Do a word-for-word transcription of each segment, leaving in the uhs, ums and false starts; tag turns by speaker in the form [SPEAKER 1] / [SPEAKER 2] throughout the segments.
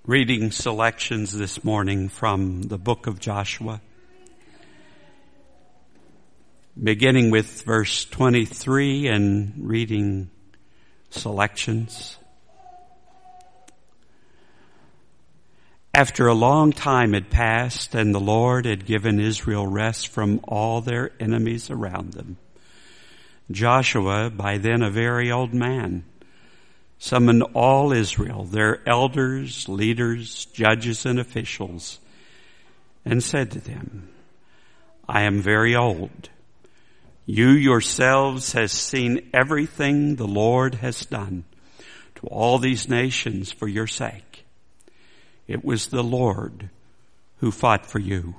[SPEAKER 1] Reading selections this morning from the book of Joshua, beginning with verse twenty-three and reading selections. After a long time had passed and the Lord had given Israel rest from all their enemies around them, Joshua, by then a very old man, summoned all Israel, their elders, leaders, judges, and officials, and said to them, I am very old. You yourselves have seen everything the Lord has done to all these nations for your sake. It was the Lord who fought for you.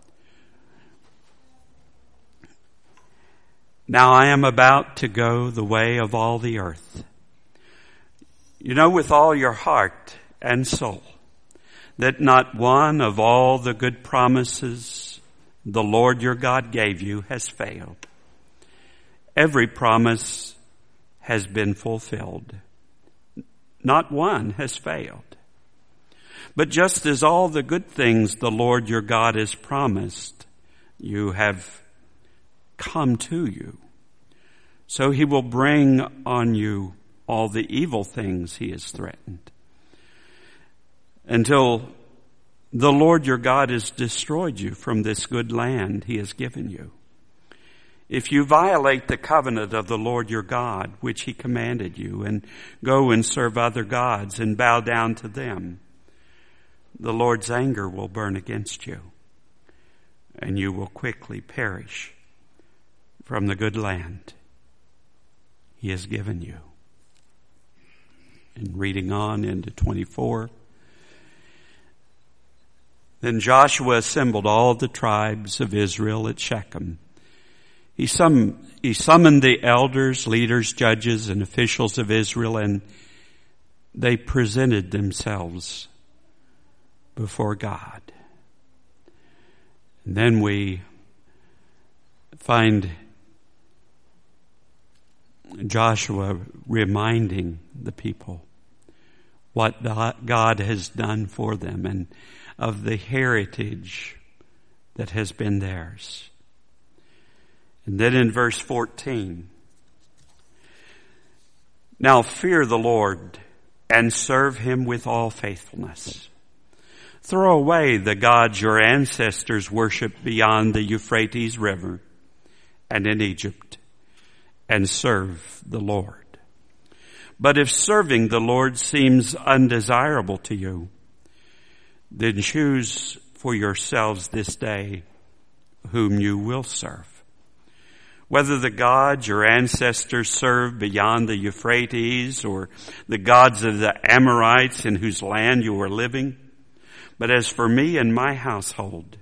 [SPEAKER 1] Now I am about to go the way of all the earth. You know with all your heart and soul that not one of all the good promises the Lord your God gave you has failed. Every promise has been fulfilled. Not one has failed. But just as all the good things the Lord your God has promised you have come to you, so he will bring on you all the evil things he has threatened, until the Lord your God has destroyed you from this good land he has given you. If you violate the covenant of the Lord your God, which he commanded you, and go and serve other gods and bow down to them, the Lord's anger will burn against you, and you will quickly perish from the good land he has given you. And reading on into twenty-four. Then Joshua assembled all the tribes of Israel at Shechem. He, sum, he summoned the elders, leaders, judges, and officials of Israel, and they presented themselves before God. And then we find Joshua reminding the people what God has done for them and of the heritage that has been theirs. And then in verse fourteen, now fear the Lord and serve him with all faithfulness. Throw away the gods your ancestors worshipped beyond the Euphrates River and in Egypt, and serve the Lord. But if serving the Lord seems undesirable to you, then choose for yourselves this day whom you will serve. Whether the gods your ancestors served beyond the Euphrates or the gods of the Amorites in whose land you are living. But as for me and my household,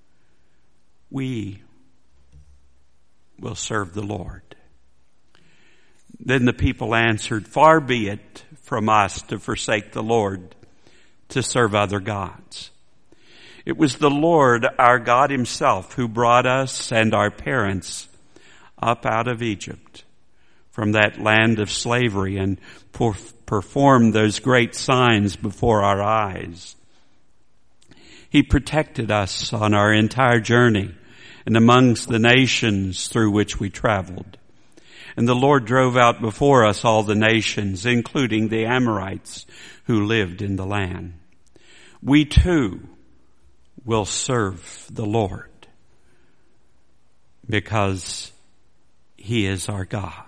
[SPEAKER 1] we will serve the Lord. Then the people answered, far be it from us to forsake the Lord to serve other gods. It was the Lord our God himself who brought us and our parents up out of Egypt from that land of slavery and performed those great signs before our eyes. He protected us on our entire journey and amongst the nations through which we traveled. And the Lord drove out before us all the nations, including the Amorites who lived in the land. We too will serve the Lord because he is our God.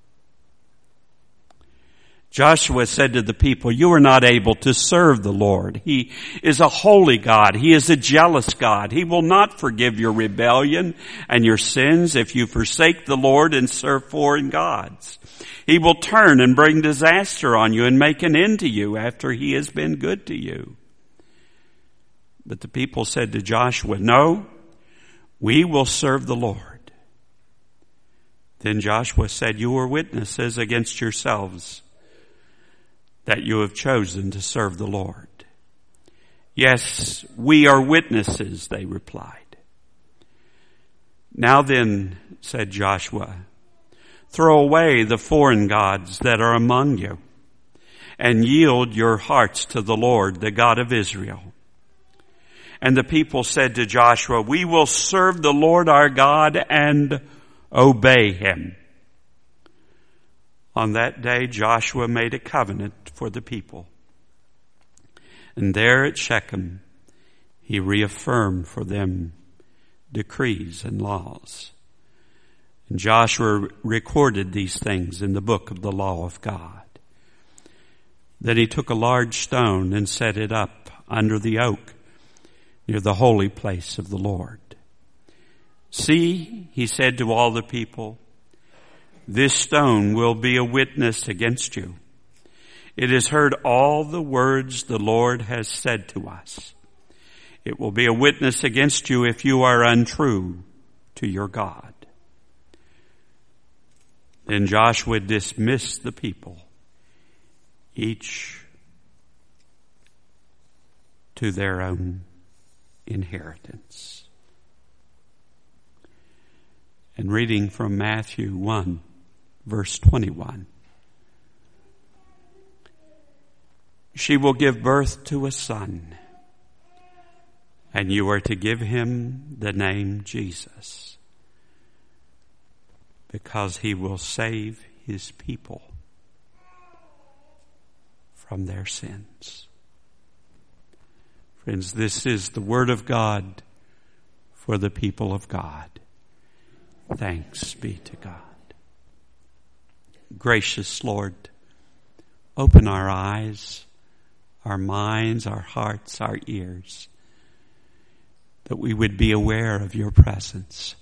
[SPEAKER 1] Joshua said to the people, you are not able to serve the Lord. He is a holy God. He is a jealous God. He will not forgive your rebellion and your sins if you forsake the Lord and serve foreign gods. He will turn and bring disaster on you and make an end to you after he has been good to you. But the people said to Joshua, no, we will serve the Lord. Then Joshua said, you are witnesses against yourselves that you have chosen to serve the Lord. Yes, we are witnesses, they replied. Now then, said Joshua, throw away the foreign gods that are among you and yield your hearts to the Lord, the God of Israel." And the people said to Joshua, "We will serve the Lord our God and obey him." On that day, Joshua made a covenant for the people. And there at Shechem, he reaffirmed for them decrees and laws. And Joshua recorded these things in the book of the law of God. Then he took a large stone and set it up under the oak near the holy place of the Lord. "See," he said to all the people, "this stone will be a witness against you. It has heard all the words the Lord has said to us. It will be a witness against you if you are untrue to your God." Then Joshua dismissed the people, each to their own inheritance. And reading from Matthew one, verse twenty-one. "She will give birth to a son, and you are to give him the name Jesus, because he will save his people from their sins." Friends, this is the word of God for the people of God. Thanks be to God. Gracious Lord, open our eyes, our minds, our hearts, our ears, that we would be aware of your presence,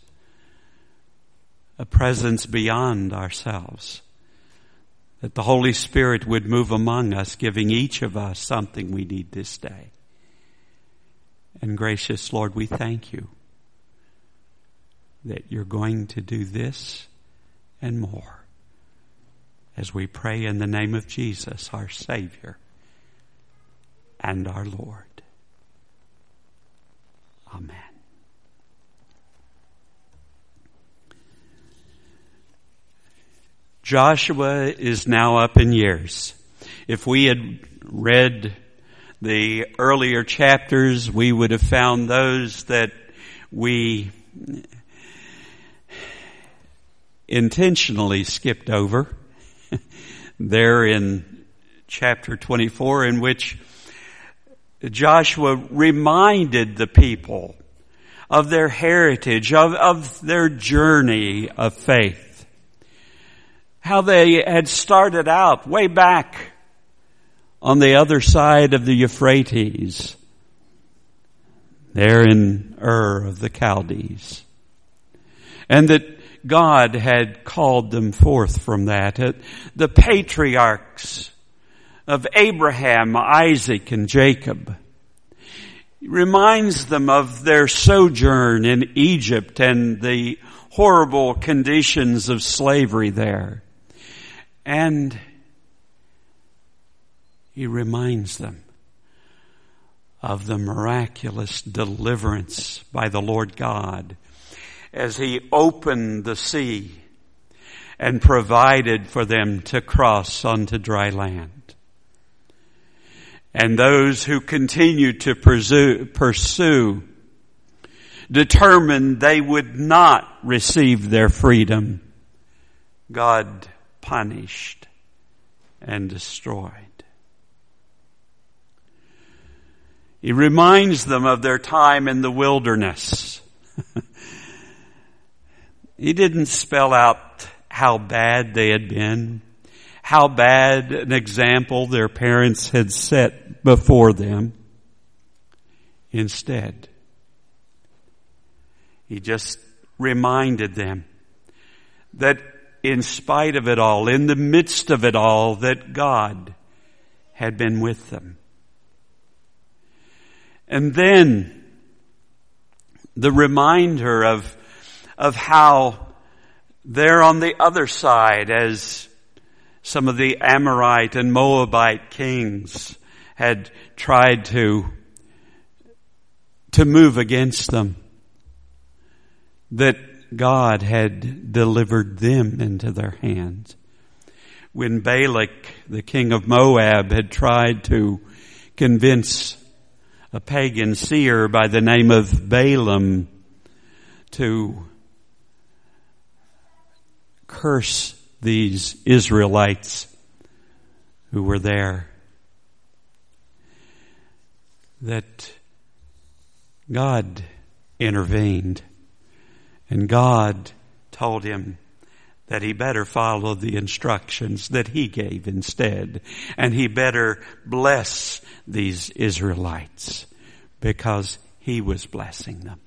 [SPEAKER 1] a presence beyond ourselves, that the Holy Spirit would move among us, giving each of us something we need this day. And gracious Lord, we thank you that you're going to do this and more as we pray in the name of Jesus, our Savior and our Lord. Amen. Joshua is now up in years. If we had read the earlier chapters, we would have found those that we intentionally skipped over. There in chapter twenty-four, in which Joshua reminded the people of their heritage, of, of their journey of faith. How they had started out way back on the other side of the Euphrates, there in Ur of the Chaldees. And that God had called them forth from that. The patriarchs of Abraham, Isaac, and Jacob. He reminds them of their sojourn in Egypt and the horrible conditions of slavery there. And he reminds them of the miraculous deliverance by the Lord God as he opened the sea and provided for them to cross onto dry land. And those who continued to pursue, pursue determined they would not receive their freedom, God punished and destroyed. He reminds them of their time in the wilderness. He didn't spell out how bad they had been, how bad an example their parents had set before them. Instead, he just reminded them that in spite of it all, in the midst of it all, that God had been with them. And then the reminder of of how there on the other side, as some of the Amorite and Moabite kings had tried to to move against them, that God had delivered them into their hands. when Balak, the king of Moab, had tried to convince a pagan seer by the name of Balaam to curse these Israelites who were there, that God intervened, and God told him that he better follow the instructions that he gave instead, and he better bless these Israelites because he was blessing them.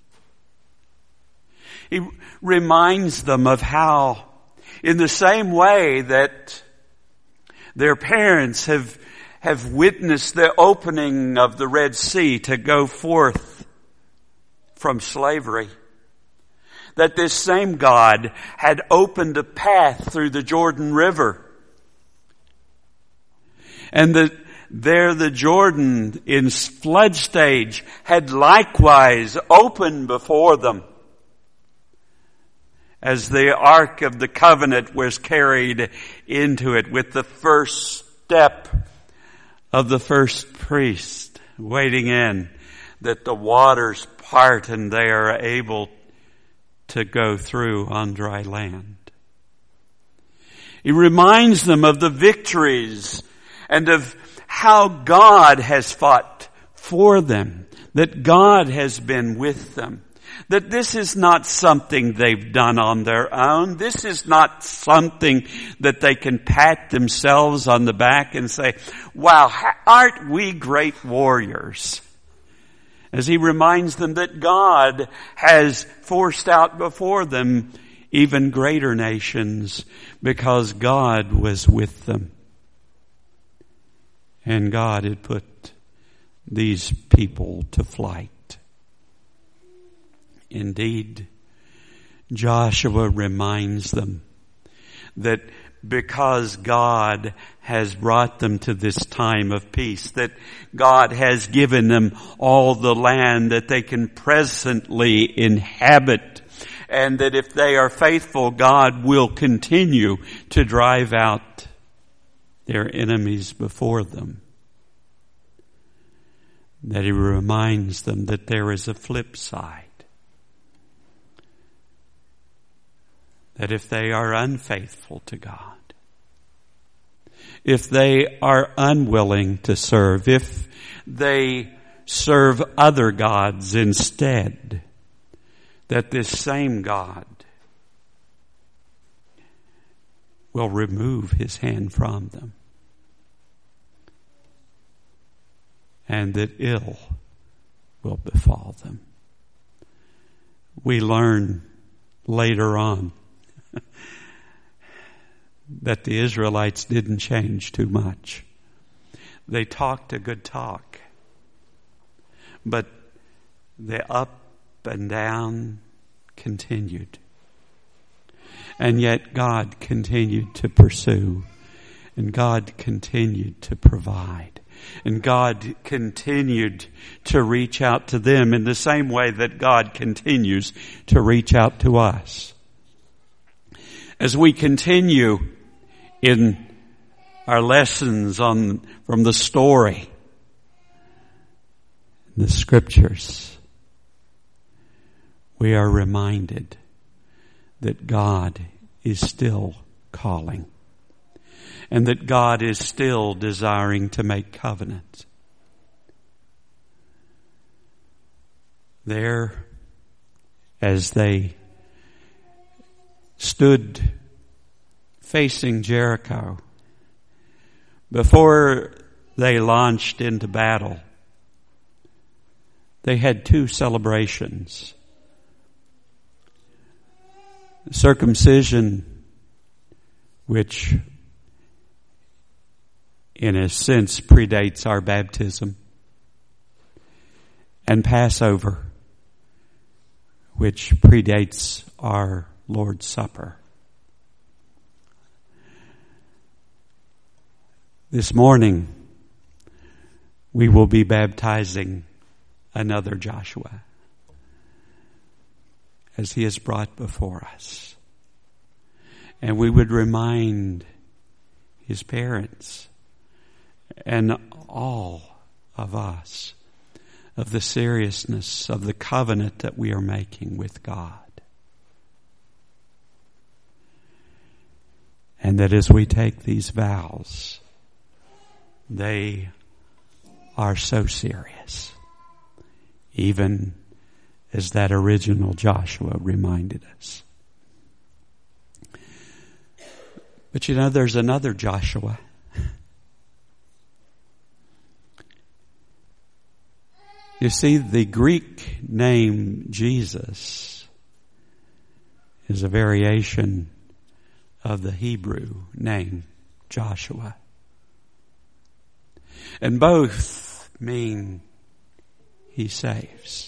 [SPEAKER 1] He reminds them of how, in the same way that their parents have have witnessed the opening of the Red Sea to go forth from slavery, that this same God had opened a path through the Jordan River. And that there the Jordan in flood stage had likewise opened before them as the Ark of the Covenant was carried into it with the first step of the first priest wading in, that the waters part and they are able to go through on dry land. He reminds them of the victories and of how God has fought for them, that God has been with them, that this is not something they've done on their own. This is not something that they can pat themselves on the back and say, wow, aren't we great warriors? As he reminds them that God has forced out before them even greater nations because God was with them. And God had put these people to flight. Indeed, Joshua reminds them that because God has brought them to this time of peace, that God has given them all the land that they can presently inhabit, and that if they are faithful, God will continue to drive out their enemies before them. That he reminds them that there is a flip side. That if they are unfaithful to God, if they are unwilling to serve, if they serve other gods instead, that this same God will remove his hand from them, and that ill will befall them. We learn later on that the Israelites didn't change too much. They talked a good talk, but the up and down continued. And yet God continued to pursue, and God continued to provide, and God continued to reach out to them in the same way that God continues to reach out to us. As we continue in our lessons on from the story, the scriptures, we are reminded that God is still calling, and that God is still desiring to make covenant. There, as they stood facing Jericho, before they launched into battle, they had two celebrations. Circumcision, which in a sense predates our baptism, and Passover, which predates our Lord's Supper. This morning, we will be baptizing another Joshua, as he is brought before us. And we would remind his parents, and all of us of the seriousness of the covenant that we are making with God. And that as we take these vows, they are so serious, even as that original Joshua reminded us. But you know, there's another Joshua. You see, the Greek name Jesus is a variation of the Hebrew name Joshua. And both mean he saves.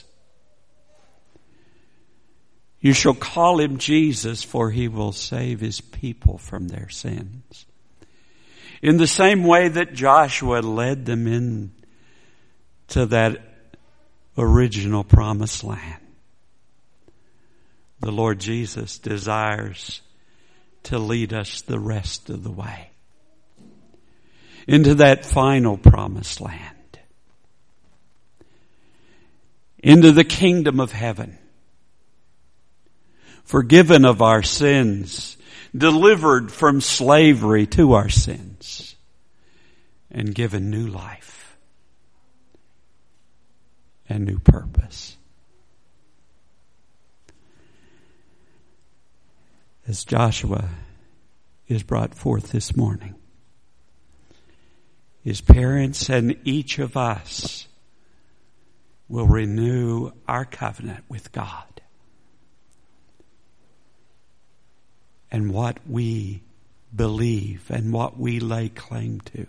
[SPEAKER 1] You shall call him Jesus, for he will save his people from their sins. In the same way that Joshua led them in to that original promised land, the Lord Jesus desires to lead us the rest of the way into that final promised land, into the kingdom of heaven, forgiven of our sins, delivered from slavery to our sins, and given new life and new purpose. As Joshua is brought forth this morning, his parents and each of us will renew our covenant with God. And what we believe and what we lay claim to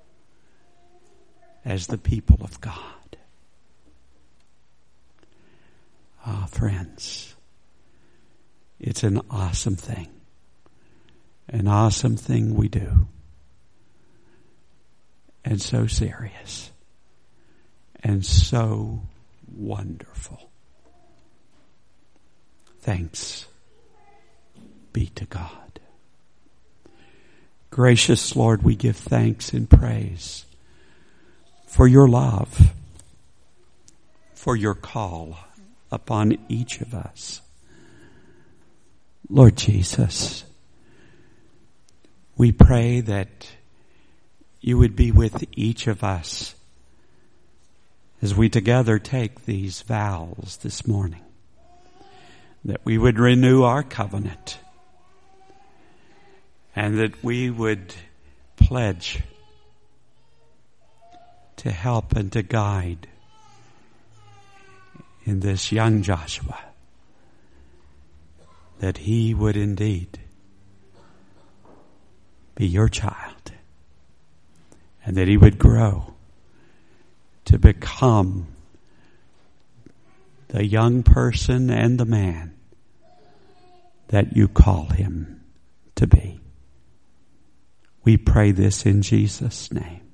[SPEAKER 1] as the people of God. Ah, friends, it's an awesome thing. An awesome thing we do. And so serious. And so wonderful. Thanks be to God. Gracious Lord, we give thanks and praise for your love, for your call upon each of us. Lord Jesus, we pray that you would be with each of us as we together take these vows this morning, that we would renew our covenant, and that we would pledge to help and to guide in this young Joshua, that he would indeed be your child, and that he would grow to become the young person and the man that you call him to be. We pray this in Jesus' name.